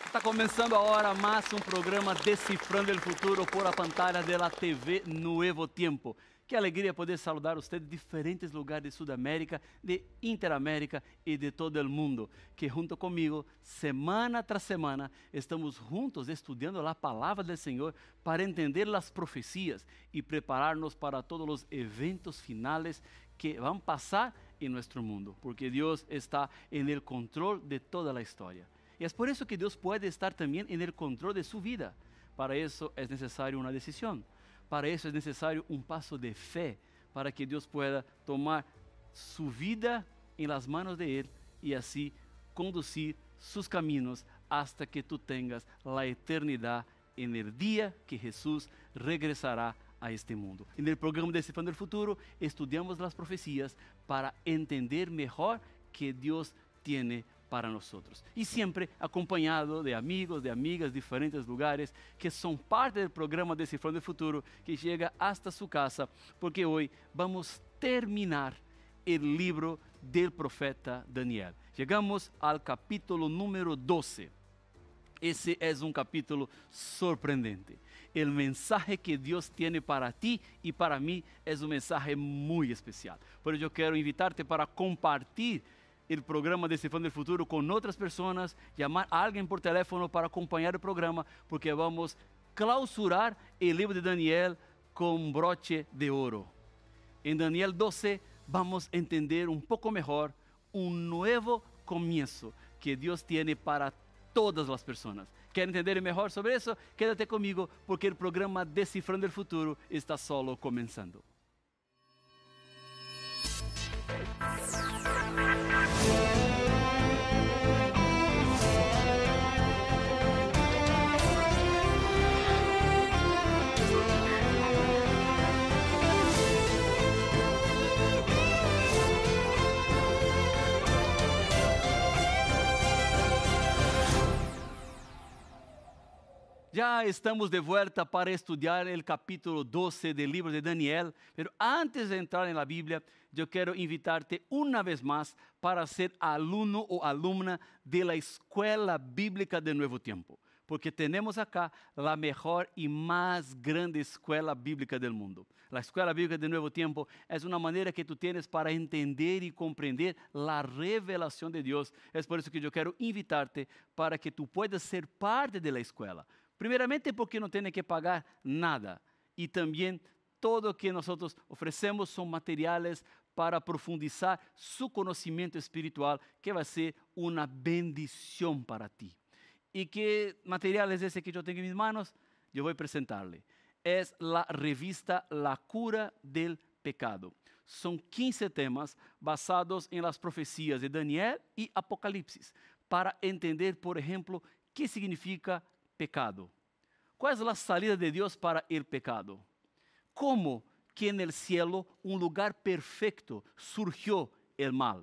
Está começando agora mais um programa Decifrando o Futuro por a pantalla de la TV Nuevo Tiempo. Que alegria poder saludar você de diferentes lugares de Sudamérica, de Interamérica e de todo o mundo. Que junto comigo, semana tras semana, estamos juntos estudando a palavra do Senhor para entender as profecias e preparar-nos para todos os eventos finais que vão passar em nosso mundo. Porque Deus está em el control de toda a história. Y es por eso que Dios puede estar también en el control de su vida. Para eso es necesario una decisión. Para eso es necesario un paso de fe, para que Dios pueda tomar su vida en las manos de Él y así conducir sus caminos hasta que tú tengas la eternidad en el día que Jesús regresará a este mundo. En el programa Decifrando el Futuro estudiamos las profecías para entender mejor que Dios tiene para nosotros. Y siempre acompañado de amigos, de amigas, diferentes lugares que son parte del programa Decifrando el Futuro que llega hasta su casa, porque hoy vamos a terminar el libro del profeta Daniel. Llegamos al capítulo número 12. Ese es un capítulo sorprendente. El mensaje que Dios tiene para ti y para mí es un mensaje muy especial. Por eso yo quiero invitarte para compartir el programa Decifrando el Futuro con otras personas, llamar a alguien por teléfono para acompañar el programa, porque vamos a clausurar el libro de Daniel con broche de oro. En Daniel 12 vamos a entender un poco mejor un nuevo comienzo que Dios tiene para todas las personas. ¿Quieren entender mejor sobre eso? Quédate conmigo porque el programa Decifrando el Futuro está solo comenzando. Ya estamos de vuelta para estudiar el capítulo 12 del libro de Daniel, pero antes de entrar en la Biblia, yo quiero invitarte una vez más para ser alumno o alumna de la Escuela Bíblica del Nuevo Tiempo, porque tenemos acá la mejor y más grande escuela bíblica del mundo. La Escuela Bíblica del Nuevo Tiempo es una manera que tú tienes para entender y comprender la revelación de Dios. Es por eso que yo quiero invitarte para que tú puedas ser parte de la escuela. Primeramente porque no tiene que pagar nada y también todo lo que nosotros ofrecemos son materiales para profundizar su conocimiento espiritual, que va a ser una bendición para ti. ¿Y qué material es ese que yo tengo en mis manos? Yo voy a presentarle. Es la revista La Cura del Pecado. Son 15 temas basados en las profecías de Daniel y Apocalipsis para entender, por ejemplo, qué significa pecado. ¿Cuál es la salida de Dios para el pecado? ¿Cómo que en el cielo, un lugar perfecto, surgió el mal?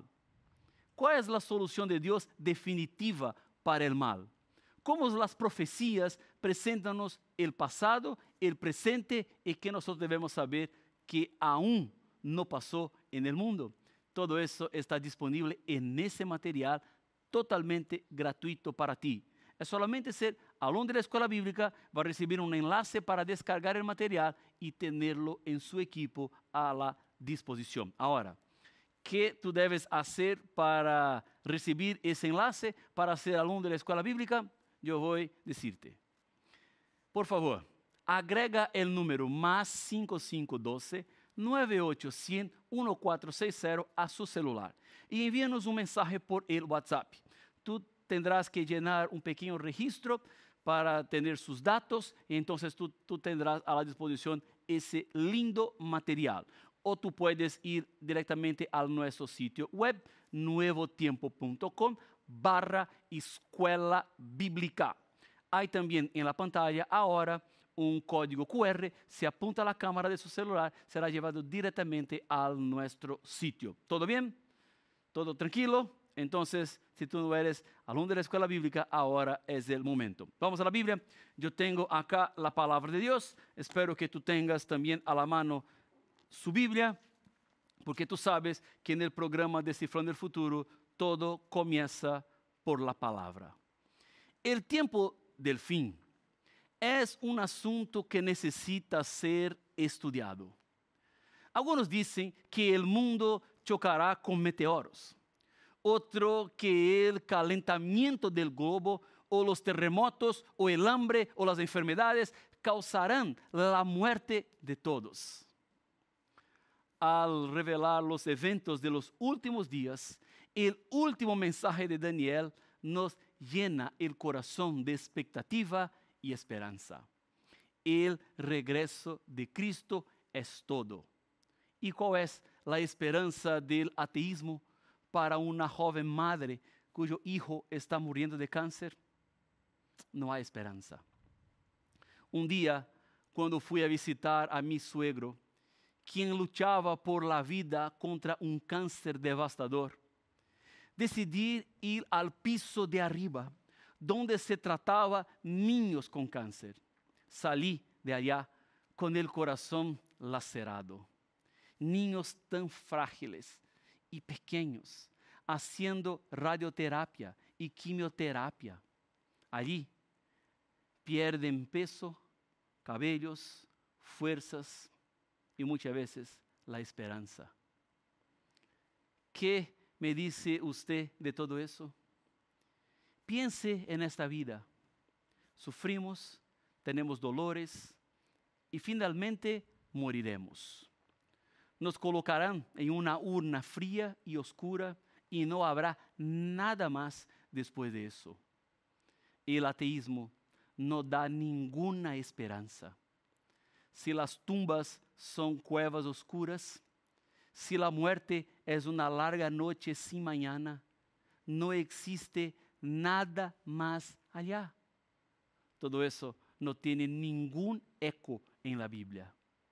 ¿Cuál es la solución de Dios definitiva para el mal? ¿Cómo las profecías presentan el pasado, el presente y que nosotros debemos saber que aún no pasó en el mundo? Todo eso está disponible en ese material totalmente gratuito para ti. Es solamente ser alumno de la escuela bíblica, va a recibir un enlace para descargar el material y tenerlo en su equipo a la disposición. Ahora, ¿qué tú debes hacer para recibir ese enlace para ser alumno de la escuela bíblica? Yo voy a decirte. Por favor, agrega el número más 5512 9800 1460 a su celular y envíanos un mensaje por el WhatsApp. Tú tendrás que llenar un pequeño registro para tener sus datos y entonces tú tendrás a la disposición ese lindo material. O tú puedes ir directamente a nuestro sitio web nuevotiempo.com/escuela bíblica. Hay también en la pantalla ahora un código QR, se apunta a la cámara de su celular, será llevado directamente a nuestro sitio. ¿Todo bien? ¿Todo tranquilo? Entonces, si tú no eres alumno de la escuela bíblica, ahora es el momento. Vamos a la Biblia. Yo tengo acá la palabra de Dios. Espero que tú tengas también a la mano su Biblia, porque tú sabes que en el programa Descifrando el Futuro todo comienza por la palabra. El tiempo del fin es un asunto que necesita ser estudiado. Algunos dicen que el mundo chocará con meteoros. Otro que el calentamiento del globo o los terremotos o el hambre o las enfermedades causarán la muerte de todos. Al revelar los eventos de los últimos días, el último mensaje de Daniel nos llena el corazón de expectativa y esperanza. El regreso de Cristo es todo. ¿Y cuál es la esperanza del ateísmo para una joven madre cuyo hijo está muriendo de cáncer? No hay esperanza. Un día, cuando fui a visitar a mi suegro, quien luchaba por la vida contra un cáncer devastador, decidí ir al piso de arriba, donde se trataba niños con cáncer. Salí de allá con el corazón lacerado. Niños tan frágiles y pequeños, haciendo radioterapia y quimioterapia. Allí pierden peso, cabellos, fuerzas y muchas veces la esperanza. ¿Qué me dice usted de todo eso? Piense en esta vida. Sufrimos, tenemos dolores y finalmente moriremos. Nos colocarán en una urna fría y oscura y no habrá nada más después de eso. El ateísmo no da ninguna esperanza. Si las tumbas son cuevas oscuras, si la muerte es una larga noche sin mañana, no existe nada más allá. Todo eso no tiene ningún eco en la Biblia.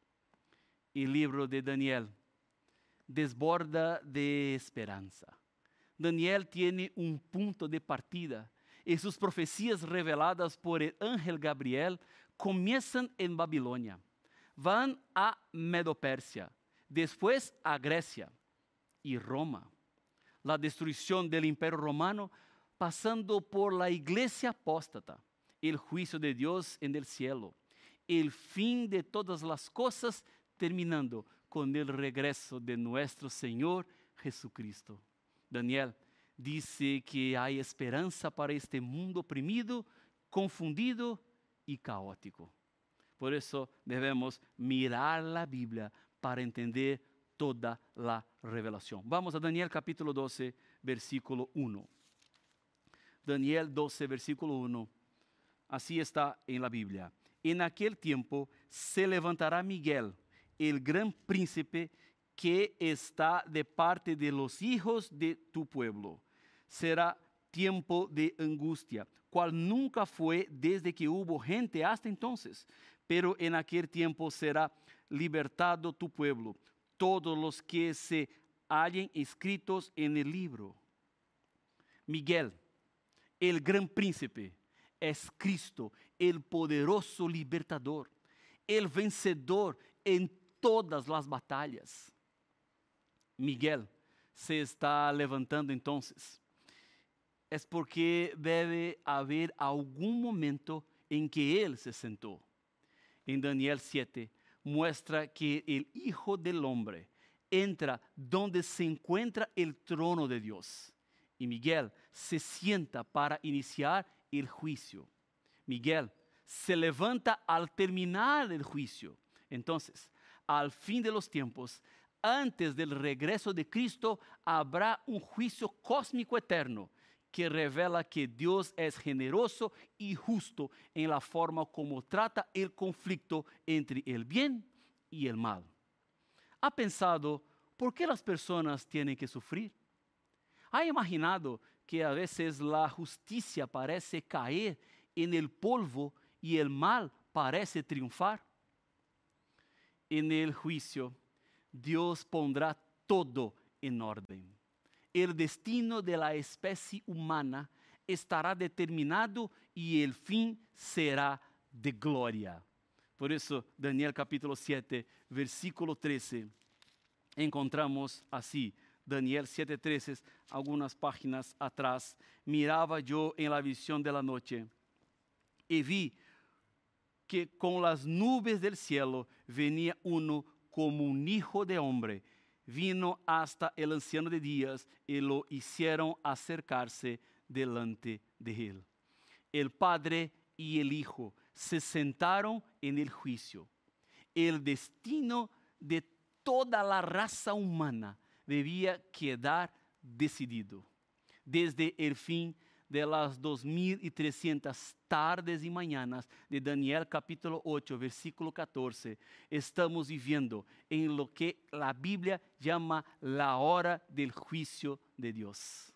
El libro de Daniel desborda de esperanza. Daniel tiene un punto de partida y sus profecías reveladas por el ángel Gabriel comienzan en Babilonia, van a Medo-Persia, después a Grecia y Roma. La destrucción del Imperio Romano, pasando por la iglesia apóstata, el juicio de Dios en el cielo, el fin de todas las cosas, terminando con el regreso de nuestro Señor Jesucristo. Daniel dice que hay esperanza para este mundo oprimido, confundido y caótico. Por eso debemos mirar la Biblia para entender toda la revelación. Vamos a Daniel capítulo 12, versículo 1. Daniel 12, versículo 1. Así está en la Biblia. En aquel tiempo se levantará Miguel, el gran príncipe que está de parte de los hijos de tu pueblo. Será tiempo de angustia, cual nunca fue desde que hubo gente hasta entonces. Pero en aquel tiempo será libertado tu pueblo, todos los que se hallen escritos en el libro. Miguel, el gran príncipe, es Cristo, el poderoso libertador, el vencedor en todas las batallas. Miguel se está levantando entonces. Es porque debe haber algún momento en que él se sentó. En Daniel 7 muestra que el Hijo del Hombre entra donde se encuentra el trono de Dios. Y Miguel se sienta para iniciar el juicio. Miguel se levanta al terminar el juicio. Entonces, al fin de los tiempos, antes del regreso de Cristo, habrá un juicio cósmico eterno que revela que Dios es generoso y justo en la forma como trata el conflicto entre el bien y el mal. ¿Ha pensado por qué las personas tienen que sufrir? ¿Ha imaginado que a veces la justicia parece caer en el polvo y el mal parece triunfar? En el juicio, Dios pondrá todo en orden. El destino de la especie humana estará determinado y el fin será de gloria. Por eso, Daniel capítulo 7, versículo 13, encontramos así Daniel 7:13, algunas páginas atrás, miraba yo en la visión de la noche y vi que con las nubes del cielo venía uno como un hijo de hombre. Vino hasta el anciano de días y lo hicieron acercarse delante de él. El Padre y el Hijo se sentaron en el juicio. El destino de toda la raza humana debía quedar decidido. Desde el fin de las 2300 tardes y mañanas de Daniel capítulo 8, versículo 14, estamos viviendo en lo que la Biblia llama la hora del juicio de Dios.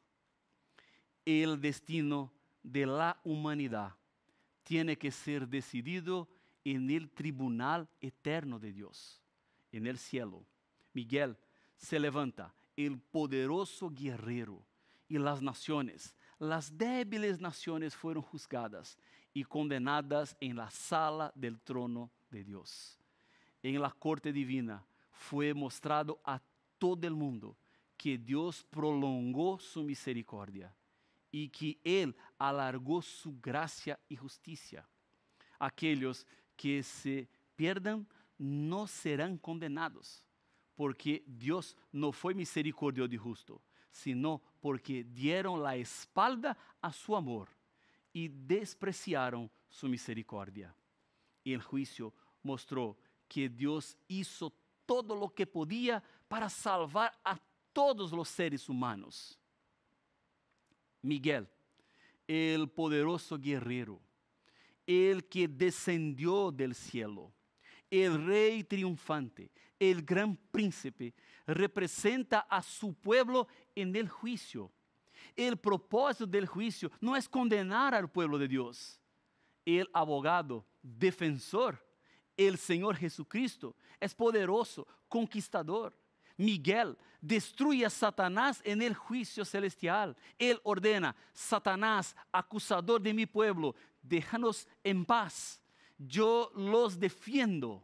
El destino de la humanidad tiene que ser decidido en el tribunal eterno de Dios, en el cielo. Miguel se levanta, el poderoso guerrero, y las naciones, las débiles naciones fueron juzgadas y condenadas en la sala del trono de Dios. En la corte divina fue mostrado a todo el mundo que Dios prolongó su misericordia y que Él alargó su gracia y justicia. Aquellos que se pierdan no serán condenados, porque Dios no fue misericordioso y justo, sino porque dieron la espalda a su amor y despreciaron su misericordia. El juicio mostró que Dios hizo todo lo que podía para salvar a todos los seres humanos. Miguel, el poderoso guerrero, el que descendió del cielo, el rey triunfante, el gran príncipe, representa a su pueblo en el juicio. El propósito del juicio no es condenar al pueblo de Dios. El abogado, defensor, el Señor Jesucristo, es poderoso, conquistador. Miguel destruye a Satanás en el juicio celestial. Él ordena: Satanás, acusador de mi pueblo, déjanos en paz. Yo los defiendo.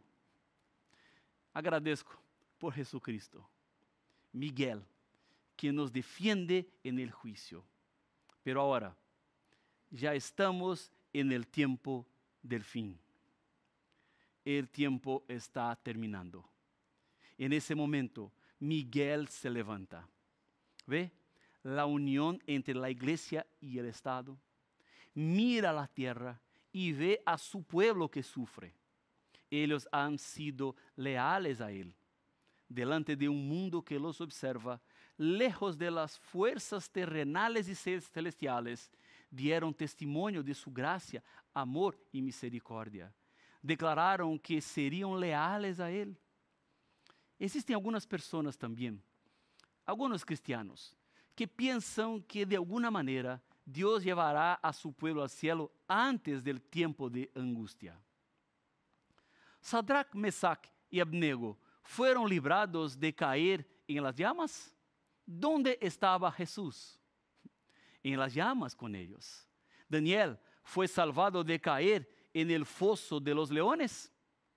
Agradezco por Jesucristo, Miguel, que nos defiende en el juicio. Pero ahora, ya estamos en el tiempo del fin. El tiempo está terminando. En ese momento, Miguel se levanta. ¿Ve? La unión entre la iglesia y el Estado. Mira la tierra y ve a su pueblo que sufre. Ellos han sido leales a Él. Delante de un mundo que los observa, lejos de las fuerzas terrenales y celestiales, dieron testimonio de su gracia, amor y misericordia. Declararon que serían leales a Él. Existen algunas personas también, algunos cristianos, que piensan que de alguna manera Dios llevará a su pueblo al cielo antes del tiempo de angustia. Sadrach, Mesach y Abnego fueron librados de caer en las llamas. ¿Dónde estaba Jesús? En las llamas con ellos. Daniel fue salvado de caer en el foso de los leones.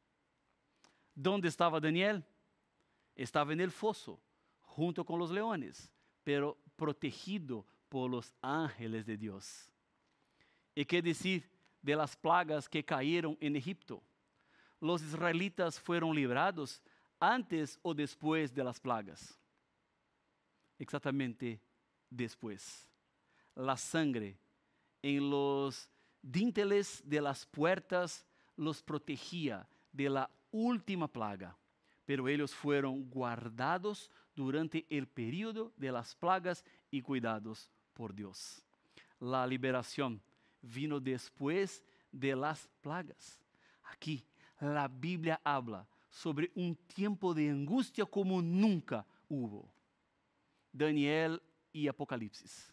¿Dónde estaba Daniel? Estaba en el foso, junto con los leones, pero protegido por los ángeles de Dios. ¿Y qué decir de las plagas que cayeron en Egipto? ¿Los israelitas fueron librados antes o después de las plagas? Exactamente después. La sangre en los dinteles de las puertas los protegía de la última plaga, pero ellos fueron guardados durante el período de las plagas y cuidados por Dios. La liberación vino después de las plagas. Aquí la Biblia habla sobre un tiempo de angustia como nunca hubo. Daniel y Apocalipsis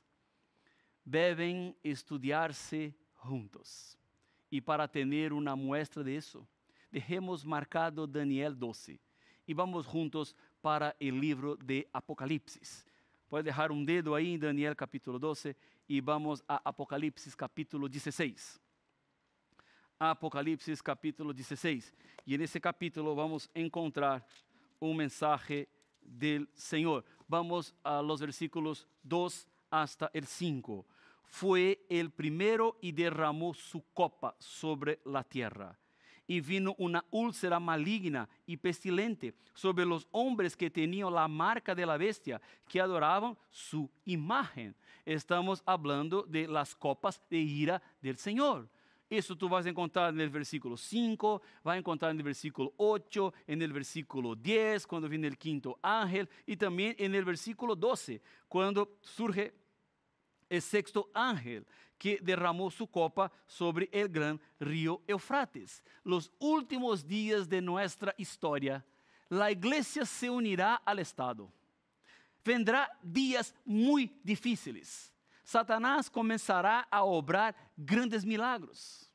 deben estudiarse juntos. Y para tener una muestra de eso, dejemos marcado Daniel 12 y vamos juntos para el libro de Apocalipsis. Puedes dejar un dedo ahí en Daniel capítulo 12 y vamos a Apocalipsis capítulo 16. Apocalipsis capítulo 16. Y en ese capítulo vamos a encontrar un mensaje del Señor. Vamos a los versículos 2 hasta el 5. Fue el primero y derramó su copa sobre la tierra. Y vino una úlcera maligna y pestilente sobre los hombres que tenían la marca de la bestia, que adoraban su imagen. Estamos hablando de las copas de ira del Señor. Eso tú vas a encontrar en el versículo 5, vas a encontrar en el versículo 8, en el versículo 10, cuando viene el quinto ángel, y también en el versículo 12, cuando surge el sexto ángel, que derramó su copa sobre el gran río Eufrates. Los últimos días de nuestra historia, la iglesia se unirá al Estado. Vendrá días muy difíciles. Satanás comenzará a obrar grandes milagros.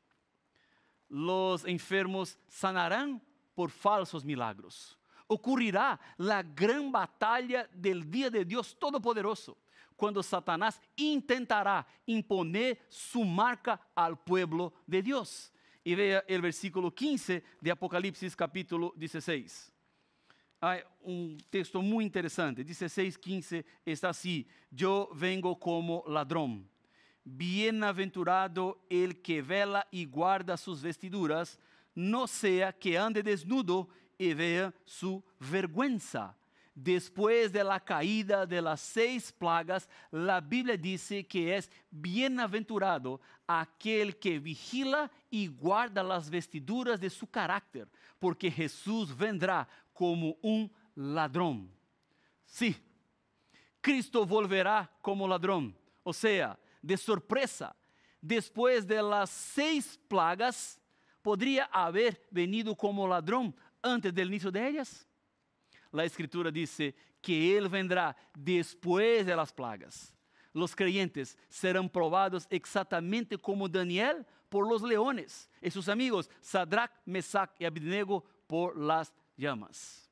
Los enfermos sanarán por falsos milagros. Ocurrirá la gran batalla del día de Dios Todopoderoso, cuando Satanás intentará imponer su marca al pueblo de Dios. Y vea el versículo 15 de Apocalipsis capítulo 16. Hay un texto muy interesante, 16:15 está así: yo vengo como ladrón. Bienaventurado el que vela y guarda sus vestiduras, no sea que ande desnudo y vea su vergüenza. Después de la caída de las 6 plagas, la Biblia dice que es bienaventurado aquel que vigila y guarda las vestiduras de su carácter, porque Jesús vendrá como un ladrón. Sí, Cristo volverá como ladrón, o sea, de sorpresa. Después de las 6 plagas, ¿podría haber venido como ladrón antes del inicio de ellas? La Escritura dice que Él vendrá después de las plagas. Los creyentes serán probados exactamente como Daniel por los leones y sus amigos Sadrach, Mesach y Abednego por las llamas.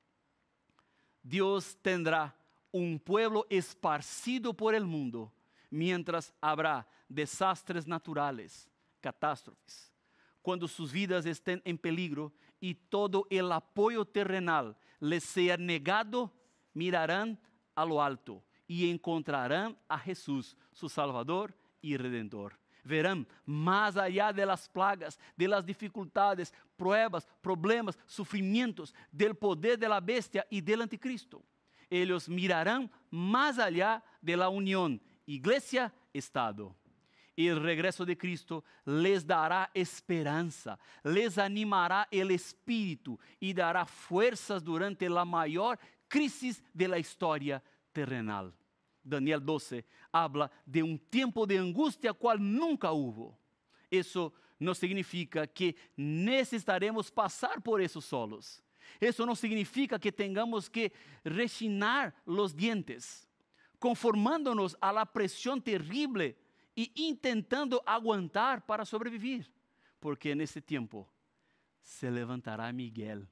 Dios tendrá un pueblo esparcido por el mundo mientras habrá desastres naturales, catástrofes. Cuando sus vidas estén en peligro y todo el apoyo terrenal les sea negado, mirarán a lo alto y encontrarán a Jesús, su Salvador y Redentor. Verán más allá de las plagas, de las dificultades, pruebas, problemas, sufrimientos, del poder de la bestia y del anticristo. Ellos mirarán más allá de la unión iglesia-estado. El regreso de Cristo les dará esperanza, les animará el espíritu y dará fuerzas durante la mayor crisis de la historia terrenal. Daniel 12 habla de un tiempo de angustia cual nunca hubo. Eso no significa que necesitaremos pasar por eso solos. Eso no significa que tengamos que rechinar los dientes, conformándonos a la presión terrible y intentando aguantar para sobrevivir, porque en ese tiempo se levantará Miguel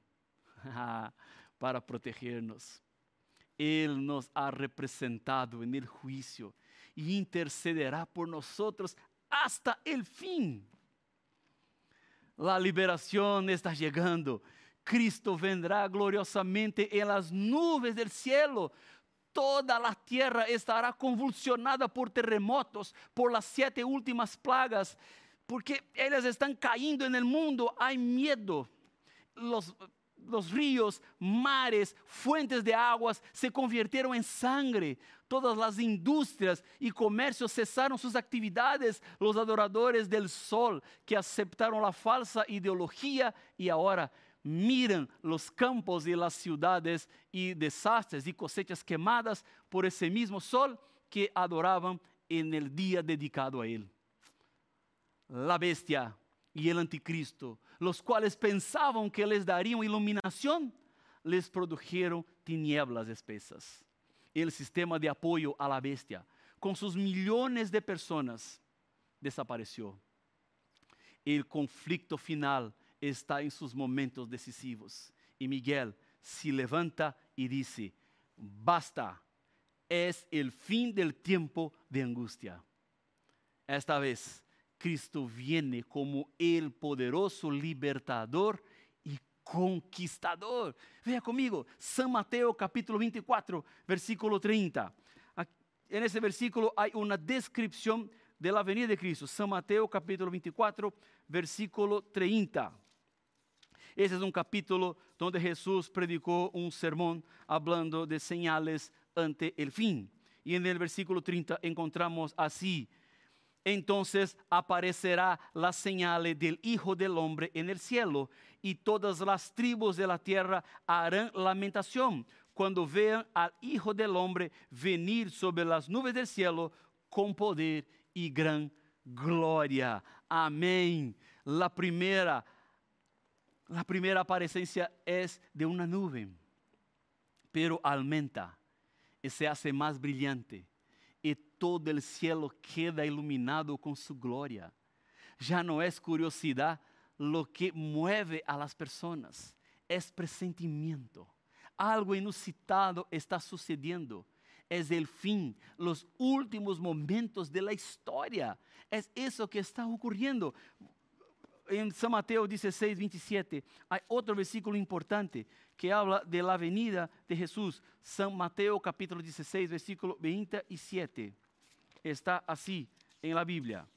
para protegernos. Él nos ha representado en el juicio y intercederá por nosotros hasta el fin. La liberación está llegando. Cristo vendrá gloriosamente en las nubes del cielo. Toda la tierra estará convulsionada por terremotos, por las 7 últimas plagas, porque ellas están cayendo en el mundo. Hay miedo. Los ríos, mares, fuentes de aguas se convirtieron en sangre. Todas las industrias y comercios cesaron sus actividades. Los adoradores del sol que aceptaron la falsa ideología y ahora miran los campos y las ciudades y desastres y cosechas quemadas por ese mismo sol que adoraban en el día dedicado a él. La bestia y el anticristo, los cuales pensaban que les darían iluminación, les produjeron tinieblas espesas. El sistema de apoyo a la bestia, con sus millones de personas, desapareció. El conflicto final está en sus momentos decisivos. Y Miguel se levanta y dice: basta, es el fin del tiempo de angustia. Esta vez Cristo viene como el poderoso libertador y conquistador. Vea conmigo, San Mateo capítulo 24, versículo 30. En ese versículo hay una descripción de la venida de Cristo. San Mateo capítulo 24, versículo 30. Ese es un capítulo donde Jesús predicó un sermón hablando de señales ante el fin. Y en el versículo 30 encontramos así: entonces aparecerá la señal del Hijo del Hombre en el cielo, y todas las tribus de la tierra harán lamentación cuando vean al Hijo del Hombre venir sobre las nubes del cielo con poder y gran gloria. Amén. La primera apariencia es de una nube, pero aumenta y se hace más brillante. Y todo el cielo queda iluminado con su gloria. Ya no es curiosidad lo que mueve a las personas, es presentimiento. Algo inusitado está sucediendo. Es el fin, los últimos momentos de la historia. Es eso que está ocurriendo. En San Mateo 16, 27, hay otro versículo importante que habla de la venida de Jesús. San Mateo capítulo 16, versículo 27. Está así en la Biblia.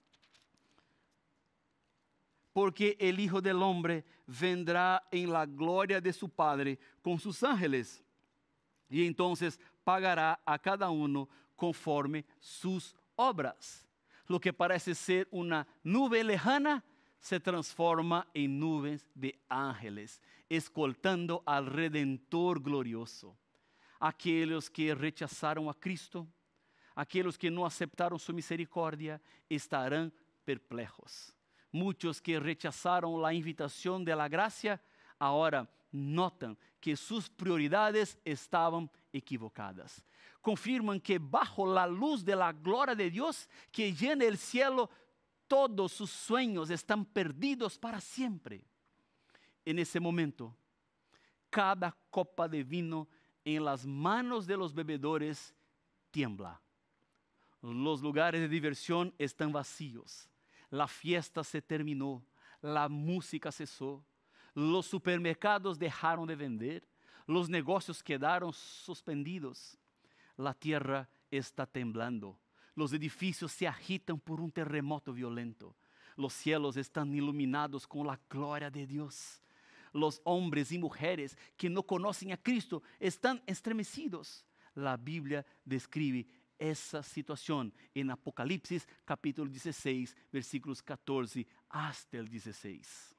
Porque el Hijo del Hombre vendrá en la gloria de su Padre con sus ángeles, y entonces pagará a cada uno conforme sus obras. Lo que parece ser una nube lejana se transforma en nubes de ángeles, escoltando al Redentor glorioso. Aquellos que rechazaron a Cristo, aquellos que no aceptaron su misericordia, estarán perplejos. Muchos que rechazaron la invitación de la gracia, ahora notan que sus prioridades estaban equivocadas. Confirman que bajo la luz de la gloria de Dios que llena el cielo, todos sus sueños están perdidos para siempre. En ese momento, cada copa de vino en las manos de los bebedores tiembla. Los lugares de diversión están vacíos. La fiesta se terminó. La música cesó. Los supermercados dejaron de vender. Los negocios quedaron suspendidos. La tierra está temblando. Los edificios se agitan por un terremoto violento. Los cielos están iluminados con la gloria de Dios. Los hombres y mujeres que no conocen a Cristo están estremecidos. La Biblia describe esa situación en Apocalipsis capítulo 16, versículos 14 hasta el 16.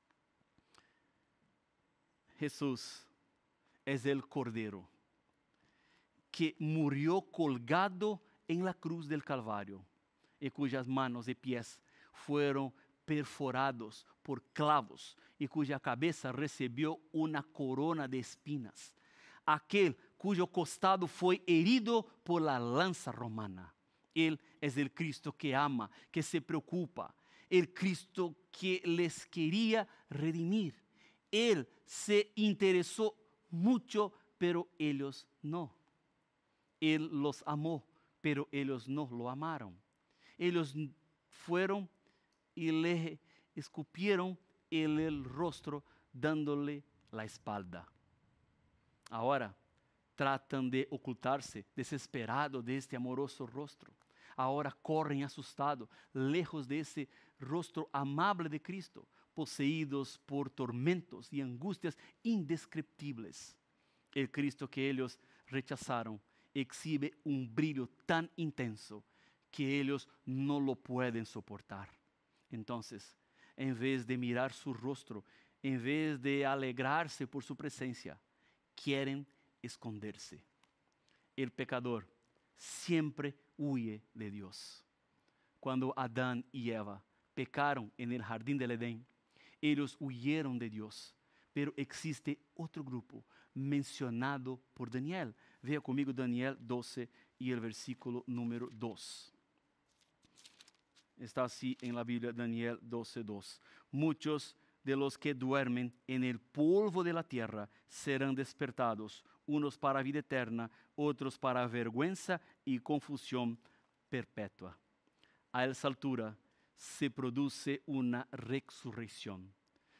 Jesús es el Cordero que murió colgado en la cruz del Calvario, y cuyas manos y pies fueron perforados por clavos, y cuya cabeza recibió una corona de espinas. Aquel cuyo costado fue herido por la lanza romana. Él es el Cristo que ama, que se preocupa, el Cristo que les quería redimir. Él se interesó mucho, pero ellos no. Él los amó, pero ellos no lo amaron. Ellos fueron y le escupieron en el rostro, dándole la espalda. Ahora tratan de ocultarse, desesperados de este amoroso rostro. Ahora corren asustados, lejos de ese rostro amable de Cristo, poseídos por tormentos y angustias indescriptibles. El Cristo que ellos rechazaron exhibe un brillo tan intenso que ellos no lo pueden soportar. Entonces, en vez de mirar su rostro, en vez de alegrarse por su presencia, quieren esconderse. El pecador siempre huye de Dios. Cuando Adán y Eva pecaron en el jardín del Edén, ellos huyeron de Dios. Pero existe otro grupo mencionado por Daniel. Vea conmigo Daniel 12 y el versículo número 2. Está así en la Biblia, Daniel 12:2. Muchos de los que duermen en el polvo de la tierra serán despertados, unos para vida eterna, otros para vergüenza y confusión perpetua. A esa altura se produce una resurrección.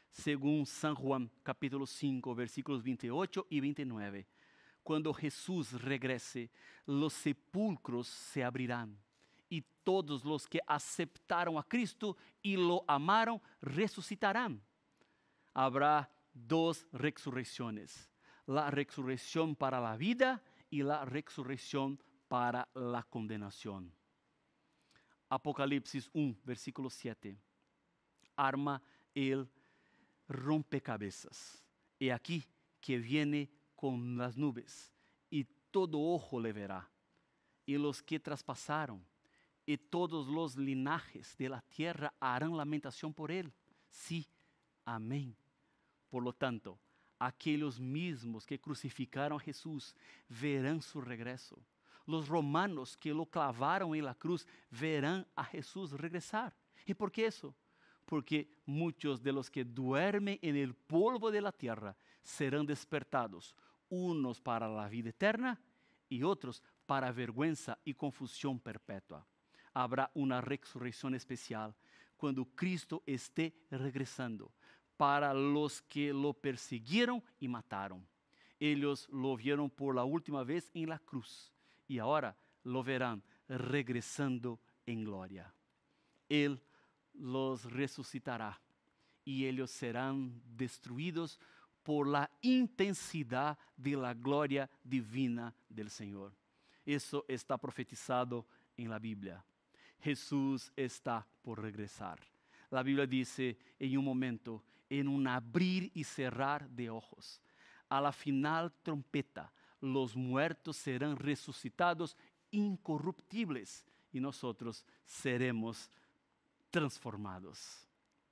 según San Juan capítulo 5, versículos 28 y 29. Cuando Jesús regrese, los sepulcros se abrirán y todos los que aceptaron a Cristo y lo amaron resucitarán. Habrá dos resurrecciones, la resurrección para la vida y la resurrección para la condenación. Apocalipsis 1, versículo 7. Arma el rompecabezas. He aquí que viene con las nubes, y todo ojo le verá, y los que traspasaron, y todos los linajes de la tierra harán lamentación por él. Sí, amén. Por lo tanto, aquellos mismos que crucificaron a Jesús verán su regreso. Los romanos que lo clavaron en la cruz verán a Jesús regresar. ¿Y por qué eso? Porque muchos de los que duermen en el polvo de la tierra serán despertados, unos para la vida eterna y otros para vergüenza y confusión perpetua. Habrá una resurrección especial cuando Cristo esté regresando para los que lo persiguieron y mataron. Ellos lo vieron por la última vez en la cruz y ahora lo verán regresando en gloria. Él los resucitará y ellos serán destruidos por la intensidad de la gloria divina del Señor. Eso está profetizado en la Biblia. Jesús está por regresar. La Biblia dice en un momento, en un abrir y cerrar de ojos, a la final trompeta, los muertos serán resucitados incorruptibles y nosotros seremos transformados.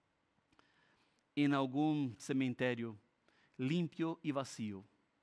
En algún cementerio limpio y vacío,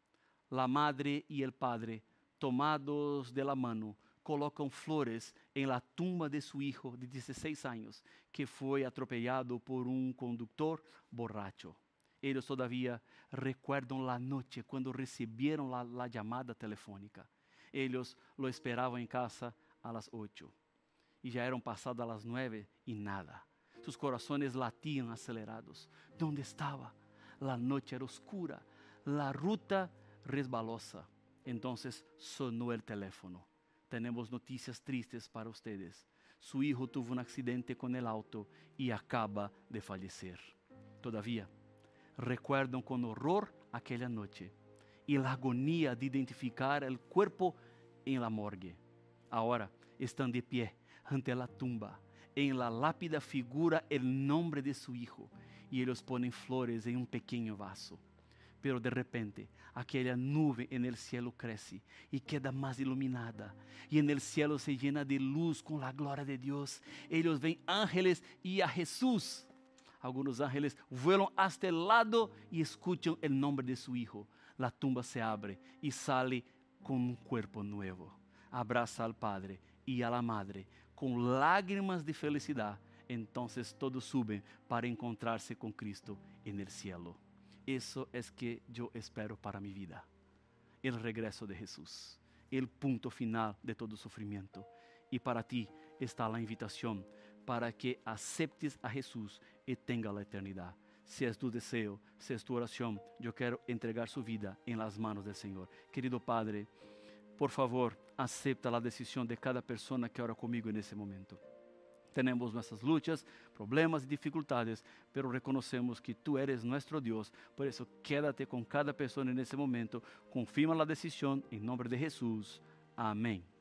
la madre y el padre, tomados de la mano, colocan flores en la tumba de su hijo de 16 años, que fue atropellado por un conductor borracho. Ellos todavía recuerdan la noche cuando recibieron la llamada telefónica. Ellos lo esperaban en casa a las 8 y ya eran pasadas las 9 y nada. Sus corazones latían acelerados. ¿Dónde estaba? La noche era oscura, la ruta resbalosa. Entonces sonó el teléfono. Tenemos noticias tristes para ustedes. Su hijo tuvo un accidente con el auto y acaba de fallecer. Todavía recuerdan con horror aquella noche y la agonía de identificar el cuerpo en la morgue. Ahora están de pie ante la tumba. En la lápida figura el nombre de su hijo y ellos ponen flores en un pequeño vaso. Pero de repente aquella nube en el cielo crece y queda más iluminada. Y en el cielo se llena de luz con la gloria de Dios. Ellos ven ángeles y a Jesús. Algunos ángeles vuelan hasta el lado y escuchan el nombre de su hijo. La tumba se abre y sale con un cuerpo nuevo. Abraza al Padre y a la Madre con lágrimas de felicidad. Entonces todos suben para encontrarse con Cristo en el cielo. Eso es que yo espero para mi vida. El regreso de Jesús, el punto final de todo sufrimiento. Y para ti está la invitación para que aceptes a Jesús y tenga la eternidad. Si es tu deseo, si es tu oración, yo quiero entregar su vida en las manos del Señor. Querido Padre, por favor, acepta la decisión de cada persona que ora conmigo en ese momento. Tenemos nuestras luchas, problemas y dificultades, pero reconocemos que tú eres nuestro Dios. Por eso quédate con cada persona en ese momento. Confirma la decisión en nombre de Jesús. Amén.